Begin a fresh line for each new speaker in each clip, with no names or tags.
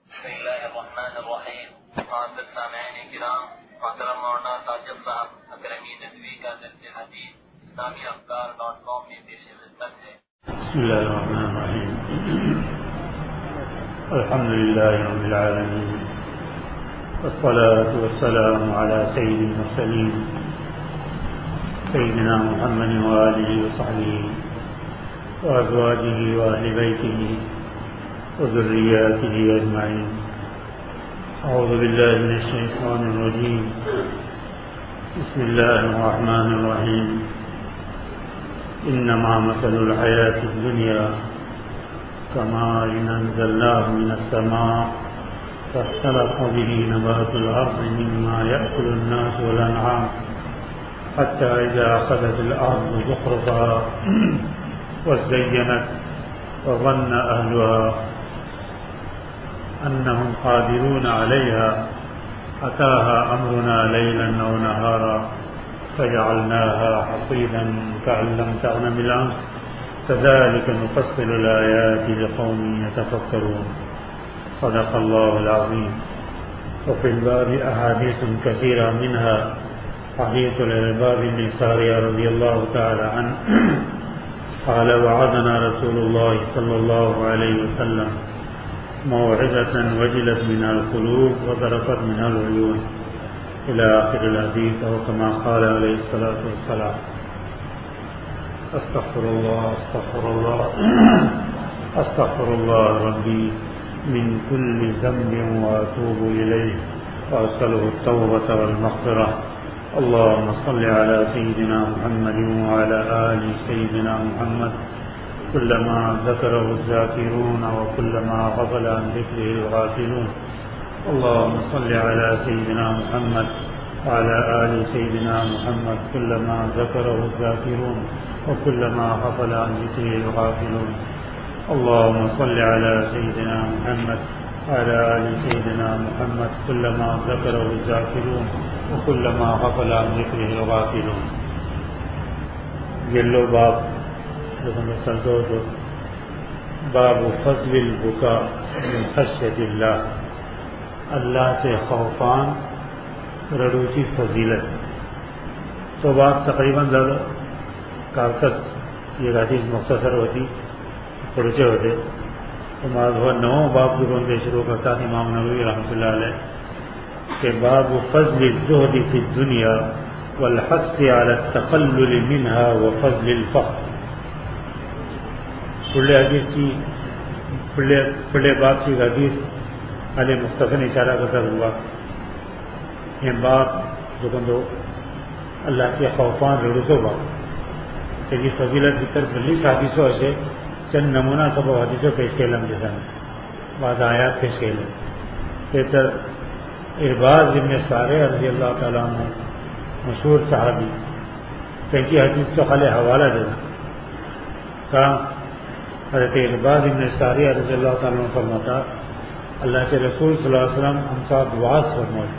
بسم اللہ الرحمن الرحیم. معزز سامعین کرام، محترم مولانا ساجد صاحب اکرمی ندوی کا درس حدیث اسلامیافکار.com میں پیش خدمت ہے.
بسم اللہ الرحمن الرحیم. الحمد للہ رب العالمین، والصلاة والسلام على سید المرسلین سیدنا محمد وآلہ وصحبہ وأزواجه وأهل بيته وذرياته أجمعين. أعوذ بالله من الشيطان الرجيم. بسم الله الرحمن الرحيم. إنما مثل الحياة الدنيا كماء أنزلناه من السماء فاختلط به نبات الأرض مما يأكل الناس والأنعام حتى إذا أخذت الأرض زخرفها وزينت وظن أهلها أنهم قادرون عليها أتاها أمرنا ليلا أو نهارا فجعلناها حصيدا كأن لم تغن بالأمس كذلك نفصل الآيات لقوم يتفكرون. صدق الله العظيم. وفي الباب أحاديث كثيرة منها حديث العرباض بن سارية رضي الله تعالى عنه قال وعدنا رسول الله صلى الله عليه وسلم موعظة وجلت منها القلوب وذرفت منها العيون إلى آخر الحديث، أو كما قال عليه الصلاة والسلام. أستغفر الله أستغفر الله ربي من كل ذنب وأتوب إليه وأسأله التوبة والمغفرة. اللهم صل على سيدنا محمد وعلى آل سيدنا محمد كلما ذكره الذاكرون وكلما غفل عن ذكره الغافلون. اللهم صل على سيدنا محمد وعلى آل سيدنا محمد كلما ذكره الذاكرون وكلما غفل عن ذكره الغافلون. اللهم صل على سيدنا محمد وعلى آل سيدنا محمد كلما ذكره الذاكرون وكلما غفل عن ذكره الغافلون. یلو باب باب فضل البکاء من خشیت اللہ، اللہ سے خوفان رڑو کی فضیلت. تو بات تقریباً کارکت یہ حدیث مختصر ہوتی پڑھتے ہوتے تو ہوا نو باب جو بندے شروع کرتا تھا امام نووی رحمۃ اللہ علیہ کہ باب فضل الزہد فی الدنیا والحث علی التقلل منها وفضل الفقر. پڑھے باب کی حدیث علیہ مختصر اشارہ کرتا ہوا یہ باب جو بندو اللہ کے خوفان رڑسو باب کہ یہ فضیلت کی طرف بلیس حدیثوں سے چند نمونہ سب حدیثوں پیش کے لم جیسا بعض آیات پیش کے لم بہتر ارباز ابن سارے رضی اللہ تعالیٰ عنہ مشہور صحابی کہ کی حدیث تو خالی حوالہ دینا کہا حضرت ارباز ابن سارے رضی اللہ تعالیٰ عنہ فرماتا اللہ کے رسول صلی اللہ علیہ وسلم ہم کا واز فرمائے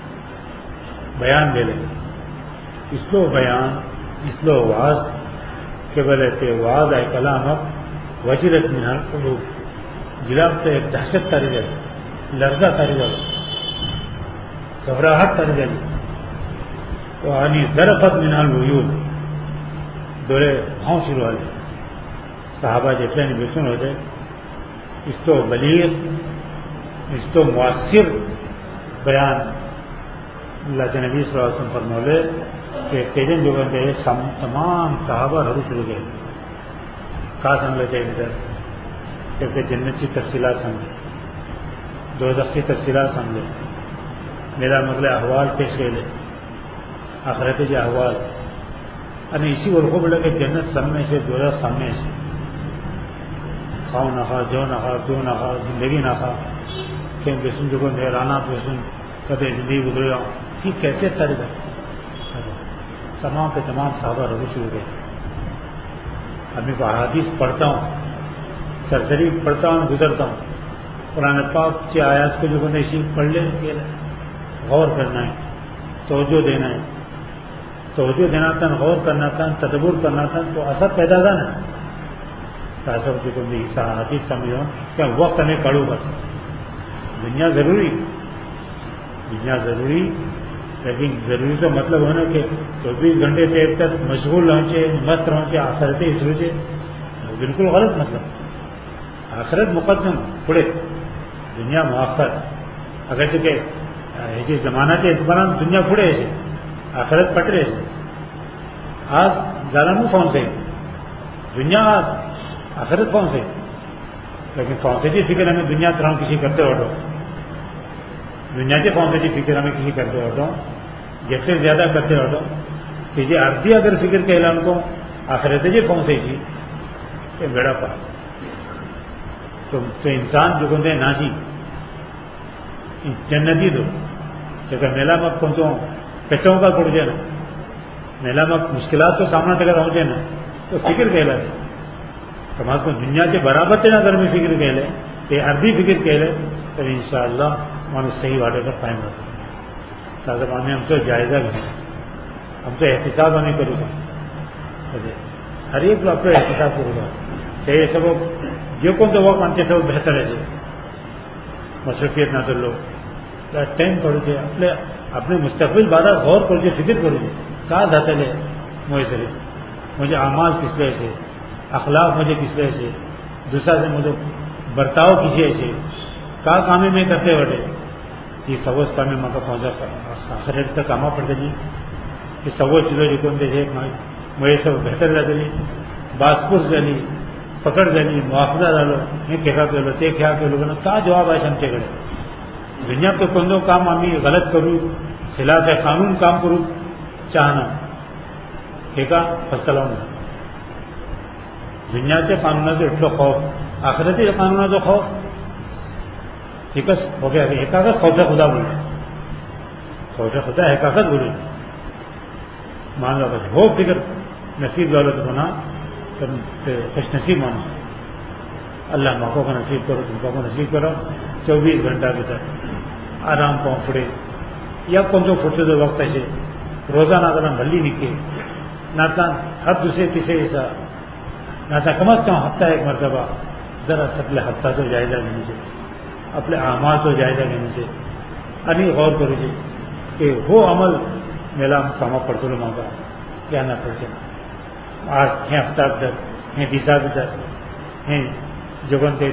بیان دے لیں اس لو بیان اس لو واز کہ بولے تھے واز آئے کلام اب وجرت من القلوب جلاب تو ایک دہشت تاری جائے لرزہ تاری جائے گھبراہٹ تاری جائے تو آنی ذرفت من العیون دورے بھاؤں شروع والے صحابہ جتنے بے سن ہوتے اس تو بلیغ اس تو مؤثر بیان اللہ کے نبی صلی اللہ علیہ وسلم فرمولے کہ تیجن جو بندے تمام صحابہ رہو شروع گئے کہا سمجھے تھے ادھر کہ جنت کی تفصیلات سمجھے دوزخ کی تفصیلات سمجھے میرا مطلب احوال پیش کے لے آخرت کے احوال یعنی اسی کو بولے کہ جنت سامنے سے دوزخ سامنے سے کھاؤ نہ کھا جو نہ کھا کیوں نہ کھا زندگی نہ کھا کہ بسن جو کو نہرانا بسن کبھی زندگی گزرے ٹھیک کیسے طریقہ تمام کے تمام صحابہ رہو شروع گئے. ابھی احادیث پڑھتا ہوں سرسری پڑھتا ہوں گزرتا ہوں قرآن پاک کی آیات کو جو بندے اسی پڑھ لیں غور کرنا ہے توجہ دینا ہے غور کرنا تھا تدبر کرنا تھا تو اثر پیدا تھا نا حدیث سمجھو کہ وقت ہمیں کڑو بس دنیا ضروری، دنیا ضروری، لیکن ضروری تو مطلب ہونا کہ 24 گھنٹے دیر تک مشغول رہے، مست رہے، آخرت ہی سوچے، بالکل غلط مطلب۔ آخرت مقدم پڑے، دنیا مؤخر۔ اگرچہ کہ یہ زمانہ کے اعتبار دنیا پڑے ایسے، آخرت پٹرے ایسے۔ آج ظالم فون سے دنیا، آج آخرت فون سے، لیکن فون سے جی فکر ہمیں دنیا طرح کسی کرتے ہٹو، دنیا سے فون سے جی فکر ہمیں کسی کرتے ہٹو، جتنے زیادہ کرتے ہٹو کہ جی آرتی اگر فکر کے اعلان کو آخرت جی فون سے جی یہ بیڑا پا تو انسان جو کہتے ہیں ناجی جنتی دو جگہ میلا مت کون تو پیچوں کا پڑ جائے نا، میلا مت مشکلات کو سامنا اگر ہو جائے نا تو فکر کہلا ہے کم از کم دنیا کے برابر سے اگر میں فکر کہہ لے کہ عربی فکر کہہ لے تو انشاءاللہ مانو صحیح واٹے کا قائم رکھیں تازہ میں ہم تو جائزہ بھی ہم تو احتساب ہمیں کروں گا، ہر ایک کو اپنے احتساب کروں گا چاہیے سب جو کون تو وہ مانتے سب بہتر ہے مصروفیت نہ کر لو ٹائم کرو گے اپنے مستقبل بارہ غور کرو گے، فکر کرو گے کہاں دھاتے لے مجھے مجھے اعمال کس لیے سے، اخلاق مجھے کس لیے سے، دوسرا سے مجھے برتاؤ کسی سے کہاں کام میں کرتے بڑے یہ سوچ کا میں مگر پہنچا آخرت کا کام پڑتے جی یہ سب چیزوں جو کون دے مجھے سب بہتر رہتے جی باس پوس دلی پکڑ دلی معافضہ ڈالو یہ کہا کہ لو تے کیا کہ لوگوں کا جواب ہے سمجھے گڑے دنیا تو کندو کام ہمیں غلط کروں خلاف قانون کام کروں چاہنا ٹھیکا فصل دنیا سے قانون سے اٹھو خوف آخرتی قانون تو خوف ٹھیک ہے ہو گیا حقاقت خوف خدا بولے خوف خدا حقاقت بولے مان لو بس ہو فکر نصیب دولت ہونا خوش نصیب مانو اللہ موقعوں کو نصیب کرو تم کو نصیب کرو 24 گھنٹہ کے تک آرام پاؤں پڑے یا کون تو پھٹتے دو وقت ایسے روزانہ اگر بھلی نکے نہ ہر دوسرے تیسرے ایسا نہ کم از کم ہفتہ ایک مرتبہ ذرا اپنے ہفتہ تو جائزہ لینے سے اپنے اعمال تو جائزہ لینے سے انی غور کرو جی کہ وہ عمل میلا کام پڑھتے لوگوں کا کیا نہ پڑھتے آج ہیں ہفتہ در ہیں دیسا در ہیں جو بنتے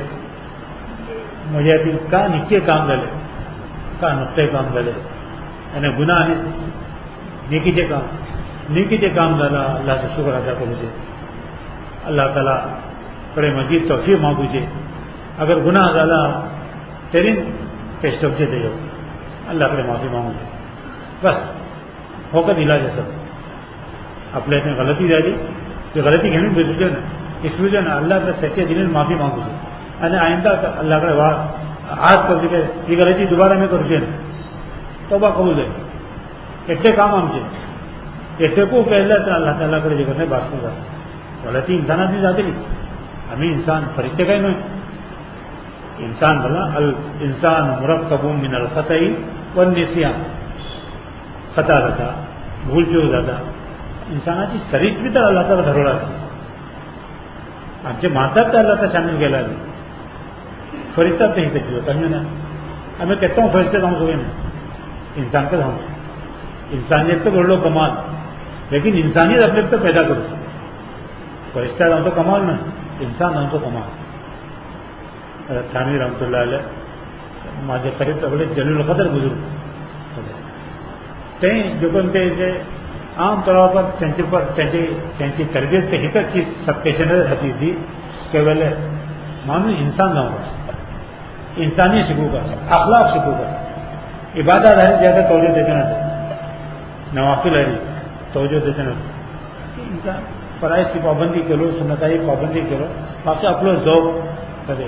مجھے کا نکے کام ڈالے کا نقطے کام ڈالے یعنی گناہ نیکی کے کام ڈالا اللہ سے شکر ادا کرو مجھے اللہ تعالیٰ بڑے مزید توفیق مانگو جے اگر گناہ ڈالا تیرین پیش سے دے جاؤ اللہ کرے معافی مانگو جے بس ہو کر علاج ہے سب اپنے اتنے غلطی ڈالی جو غلطی گھنٹے بجے نا اس وجہ نا اللہ کا سچے دل میں معافی مانگو جے یعنی آئندہ اللہ کرے آج کر دیکھے یہ غلطی دوبارہ میں کرتے نا توبہ قبول ہے اتنے کام ہم سے اتنے کو پہلے اللہ تعالیٰ کرے جو کرنے بات کرا غلطی انسانات نہیں جاتے نہیں ہمیں انسان فرشتے کا ہی نہیں انسان بلا الانسان مرکب من الخطأ والنسیان خطا رہتا بھول چوک زیادہ انساناتی سریش بھی تر اللہ تعالیٰ دھروڑا تھا آپ سے ماتا تھا اللہ تعالیٰ شامل کہلا دی فرشتہ نہیں سکتی ہوتا ہمیں کہتا ہوں فرشتے کام سوئے نا انسان کا دھاؤں انسانیت تو بڑھ لو کمال لیکن انسانیت اپنے تو پیدا کرو فرشتہ داؤں تو کمال نا انسان داؤں تو کمال تھانی رحمۃ اللہ علیہ ماجے قریب تو بڑے جلیل القدر بزرگ کہیں جو بنتے اسے عام طور پر چنچی تربیت کے حقیقت چیز سب پیشنر حدیث تھی کہ بولے معمولی انسان نہ ہوگا انسانی سکھو کا اخلاق سکھو کا عبادت ہے زیادہ توجہ دیتے نہ نوافل ہے توجہ دیتے نہ انسان فرائض کی پابندی کرو سنتائی پابندی کرو باقی اپنا ذوق کرے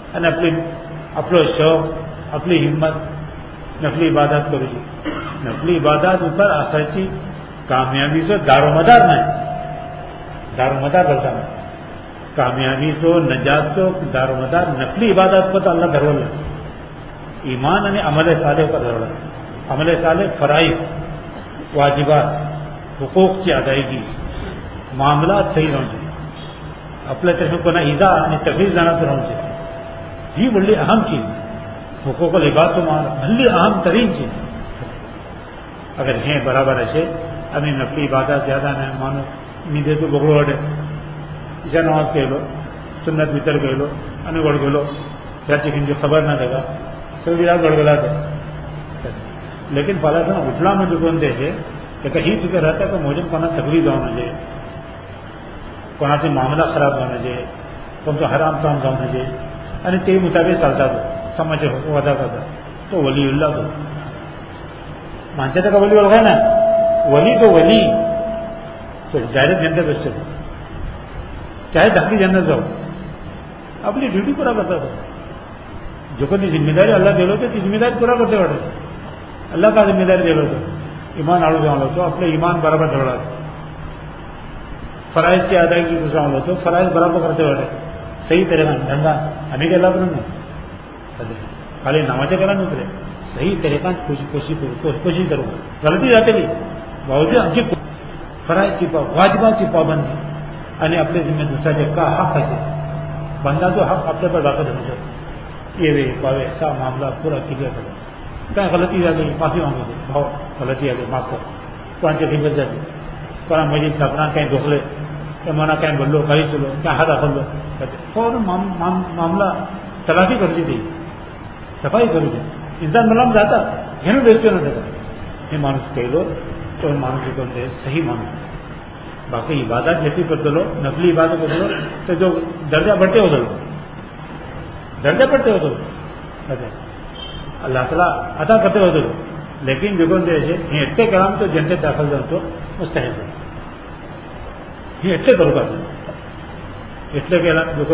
اپنا شوق اپنی ہمت نفلی عبادت کرو جی نفلی عبادت اوپر آسرچی کامیابی سے دار و مدار نہیں دار و مدار بلتا نہیں کامیابی سے نجات کو دار و مدار نفلی عبادت کو تو اللہ دھرول ہے ایمان یعنی عمل صالح پر دھرول ہے عمل صالح فرائض واجبات حقوق کی ادائیگی معاملات صحیح رہوں چاہیے اپنے طرف کو نہ ایزا یعنی تکلیف جانا تو رہوں چاہیے یہ بڑی اہم چیز حقوق العباد تو بھلی اہم ترین چیز اگر ہیں برابر ہے ابھی نفلی عبادت زیادہ نہ مانو نیندے تو بگڑو ہٹے عشاء نماز کہہ لو سنت وطر کہہ لو ان گڑ گلو کیا چکن جو خبر نہ لگا سب رات گڑگڑا دے لیکن پہلا تھا اٹھلا میں جو کون دے کہ کہیں فکر رہتا کہ مجھے کونا تکلیف ہونا چاہیے کونا سے معاملہ خراب ہونا چاہیے کون تو حرام کام ہونا چاہیے یعنی تے مطابق چلتا تو سمجھے حقوق ادا کرتا تو ولی اللہ تو مانچے کا ولی ہوگا نا ولی تو ڈائریکٹ جنت بچے تھے چاہے دھکی جنت جاؤ اپنی ڈیوٹی پورا کرتا تھا جو کہ ذمہ داری اللہ دے لو تو ذمہ داری پورا کرتے بیٹھے اللہ کا ذمہ داری دے لو تو ایمان آڑو جاؤ لو تو اپنے ایمان برابر جھگڑا فرائض کی ادائیگی کو جاؤ لو تو فرائض برابر کرتے بیٹھے صحیح طریقہ دھندا ہمیں کیا لابھ نہیں خالی نمازیں کرا نہیں کرے صحیح طریقہ کوشش کرو غلطی جاتے بھی باوجود ہم کی فرائض کی واجبات کی پابندی یعنی اپنے ذمہ دوسرا جب کا حق ہے بندہ تو حق اپنے پر واقع ہونا چاہیے یہ پاوے ایسا معاملہ پورا کلیئر کرو کہیں غلطی آ گئی معافی مانگو گے بہت غلطی آ گئی معاف کرو قرآن کی خدمت جاتی قرآن مجید چھاپنا کہیں دھوکلے مانا کہیں بولو گاڑی چلو کہیں ہاتھ کر لو فوراً معاملہ تلافی کر دی تھی صفائی کر دی انسان ملام جاتا ہے دیکھتے نہ دیکھا یہ مانوس کہہ لو تو مانوس کو صحیح مانوس باقی عبادت جیسی کرتے لو نفلی عبادت کرتے لو تو جو درجہ بڑھتے ہو دو درجہ بڑھتے ہو دو اللہ تعالیٰ عطا کرتے ہو دو لیکن جو یہ اٹھے کرام تو جنتے داخل جاؤ تو مستحب ہے یہ اٹھے کرو گا اٹھے کے جو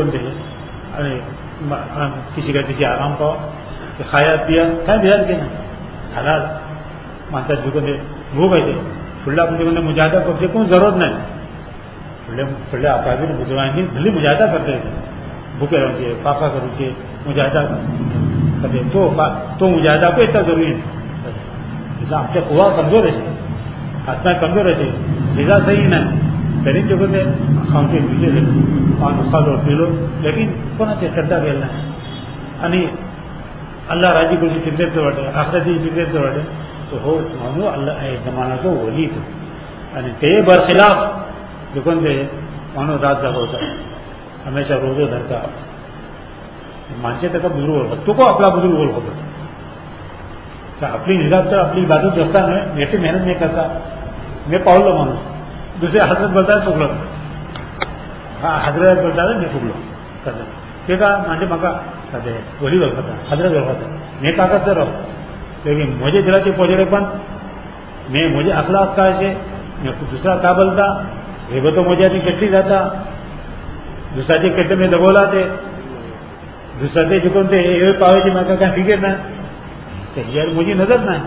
کسی کا کسی آرام پاؤ کہ کھایا پیا کہیں دیا کہ نا حلال مانتا جو وہ گئے تھے فلڈا اپنے مجاہدہ کرتے کوئی ضرورت نہیں فلڈا آپ بھی بزرگائیں گے بھلی مجاہدہ کرتے تھے بھوکے رہو گے پاپا کرو گے مجاہدہ کرتے تو مجاہدہ کو اتنا ضروری ہے جیسا آپ سے کنواں کمزور ہے ہاتھ میں کمزور ہے جیسا صحیح نہیں ترین جو کہتے کھاؤ کے پیچھے سے پانچ کھا لو پی لو لیکن کون سے چلتا کھیلنا ہے یعنی اللہ راضی کو جی فکر سے بڑھے آخرتی فکر سے بڑھے تو ہو مانو اللہ زمانہ کو ولی تھے یعنی تے برخلاف جو کون سے مانو رات جگہ ہوتا ہمیشہ روزو دھرتا مانچے تک بزرگ ہوگا تو کو اپنا بزرگ ہوگا اپنی حساب سے اپنی عبادت دوستا میں بیٹھی محنت نہیں کرتا میں پاؤ لو مانو دوسرے حضرت بولتا ہے ٹکڑو ہاں حضرت بولتا ہے میں ٹکڑو کرتا ٹھیک ہے مانچے مکا کرتے وہی بولتا حضرت بولتا میں کا کرتے رہو لیکن مجھے دلاتی پہنچے پن میں مجھے اخلاق کا ہے میں دوسرا کا بولتا یہ تو مجھے ابھی کٹی جاتا دوسرا جی کٹے میں دبولا تھے دوسرا دے جو تھے یہ پاوے جی میں کہیں فکر نہ یار مجھے نظر نہ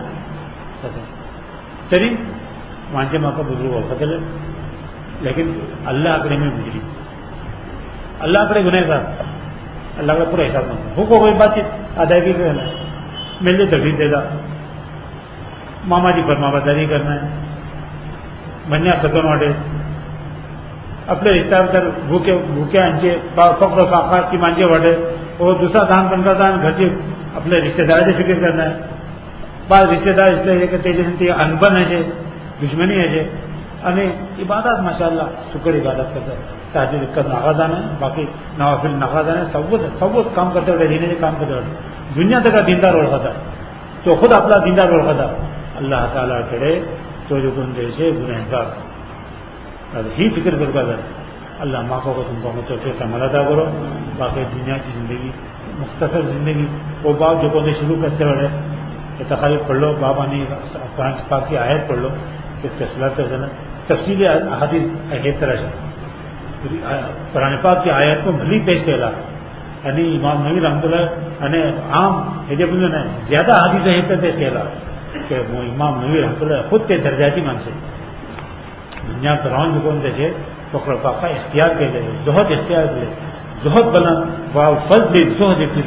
چلی وانچے ماں کا بزرگ ہو سکے لیکن اللہ اکڑے میں گزری اللہ اکڑے گنہ گار اللہ کا پورا حساب نہ ہو کوئی بات چیت ادائیگی کرنا ہے مل جائے تکلیف دے گا ماما جی پر ماما داری کرنا ہے منیا سکن واٹے اپنے رشتہ دار بھوکے انچے فقر فاقات کی مانچے واٹے اور دوسرا دان بن کا دان گھر سے اپنے رشتے دار سے فکر کرنا ہے بعض رشتے دار اس لیے کہتے ہیں انبن ہے دشمنی ہے અને عبادت ماشاءاللہ شکر عبادت کرتا ہے تہجد کا ناغازان ہے باقی نوافل ناغازان ہے سب کام کرتے ہوئے دین کام کرتے ہوئے دنیا تک کا دیندار اوڑھتا ہے تو خود اپنا دیندار اوڑھتا اللہ تعالیٰ کرے تو جو تم جیسے گنہگار ہی فکر کرتا ہے اللہ ماں کو تم کو توفیق کا عمل ادا کرو باقی دنیا کی زندگی مختصر زندگی وہ بات جو کو شروع کرتے ہوئے کہ تخالیف پڑھ لو بابا نے قرآن پاک کی آیت پڑھ لو کہ تفصیلی احادیث ہے طرح سے قرآن پاک کی آیت کو بھلی پیش کہلا یعنی امام نووی رحمۃ اللہ یعنی عام حجب نے زیادہ احادیث ہے پیش کہلا کہ وہ امام نووی رحمۃ اللہ خود کے درجاتی مان سے دنیا کران جو کون دیکھے فقر پاک کا اختیار کے لے زہد اختیار کے لے زہد بلند فضل زہد کی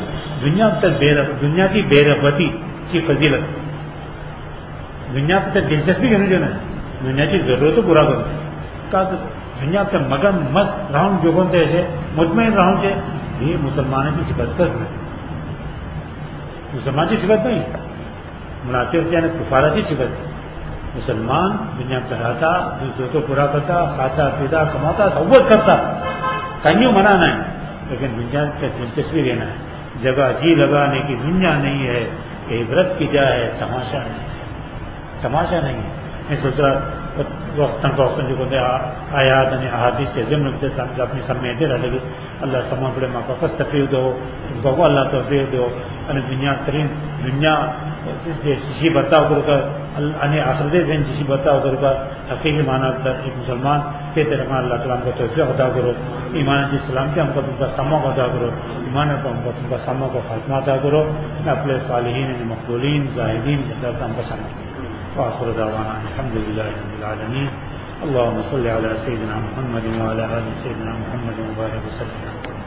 دنیا کی بے رغبتی کی فضیلت دنیا پہ دلچسپی کرنے جو نا دنیا کی ضرورت تو پورا کرنا کا دنیا پہ مگن مست راؤنڈ جو کون تھے ایسے مطمئن راؤنڈ سے یہ مسلمانوں کی صفت ہے مسلمان کی صفت نہیں، منافق یعنی کفارہ کی صفت ہے. مسلمان دنیا میں رہتا، دوسروں کو پورا کرتا، کھاتا پیتا کماتا سہولت کرتا، کہیں منع نہیں، لیکن دنیا سے دلچسپی لینا ہے. جگہ جی لگانے کی دنیا نہیں ہے، عبرت کی جا ہے، تماشا نہیں، تماشا نہیں ہے. میں سوچ رہا وقتاً فوقتاً جو بندے آیات یعنی احادیث سے ضمن اپنی سامنے دے رہا لگے اللہ سما بڑے ماں باپ تفریح دو بابا اللہ تفریح دو یعنی دنیا ترین دنیا جسی بتاؤ کر کر یعنی آخرت دین جسی بتاؤ کر کر حقیقی معنی ایک مسلمان کے طرح اللہ تعالیٰ ہم کو توفیق عطا کرو. ایمان جی اسلام کے ہم کو تم کا سما کو ادا کرو، ایمان کو ہم کو تم کا سما کو خاتمہ ادا کرو. اپنے صالحین مقبولین زاہدین ہم کا سما. وآخر دعوانا الحمد لله رب العالمين. اللهم صل على سيدنا محمد وعلى آل سيدنا محمد وبارك وسلم.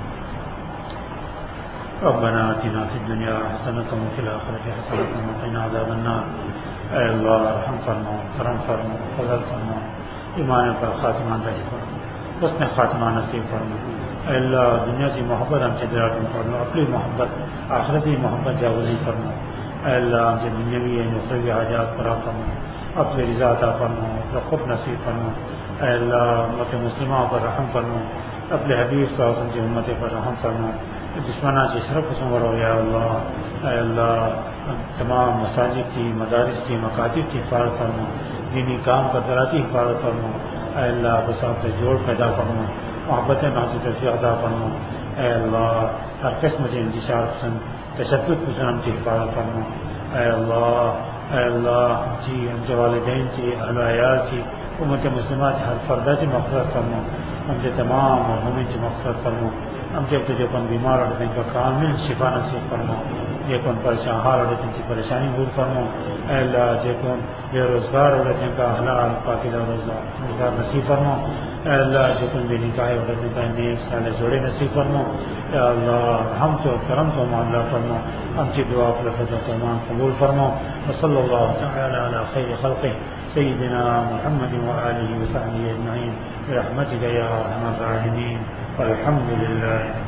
ربنا آتنا في الدنيا حسنة وفي الآخرة حسنة وقنا عذاب النار. اے اللہ رحم فرما، کرم فرما، فضل فرما، ایمان پر خاتمہ نصیب فرما، حسن خاتمہ نصیب فرما. اے اللہ دنیا کی محبت ہم سے دراز فرما، اپنی محبت آخرتی محبت جاوزی فرما. اے اللہ ہم سے دنیاوی نخروی حاجات پورا فرما، اپنی رضا عطا فرما، اپنا خود نصیب فرما. اے اللہ امت مسلمہ پر رحم فرما، اپنے حبیب صلی اللہ علیہ وسلم کی امت پر رحم فرما. دشمنہ سے شرف سنور ہو یا اللہ. اے اللہ تمام مساجد کی، مدارس کی، مکاتب کی حفاظت فرما، دینی کام کا ذراتی حفاظت فرما. اے اللہ بساط سے جوڑ پیدا فرما، محبت ناصر تفریح عطا فرما. اے اللہ ہر قسم سے انتشار پسند تشدد پسند ہم کی حفاظت فرما. اے اللہ جی ہم سے والدین کی، اہل و عیال کی، امت مسلمات ہر فردہ کی مغفرت فرما. ہم سے تمام مرحومین کی مغفرت فرما. ہم سے جو کون بیمار اور جن کا کامل شفا نصیب فرما، جو کون پریشان حال اور جن کی پریشانی دور فرما. اے اللہ جو کون بے روزگار اور جن کا حلال پاکیزہ روزگار نصیب فرما. اے اللہ جو کون بے نکاح اور جن کا نیک صالح جوڑے نصیب فرما. اے اللہ ہم تو کرم تو معاملہ فرما، ہم کی دعا پر لفظ و تمام قبول فرما. وصلی اللہ تعالی علی خیر خلقہ سیدنا محمد وآلہ وصحبہ اجمعین برحمتک یا ارحم الراحمین والحمد للہ.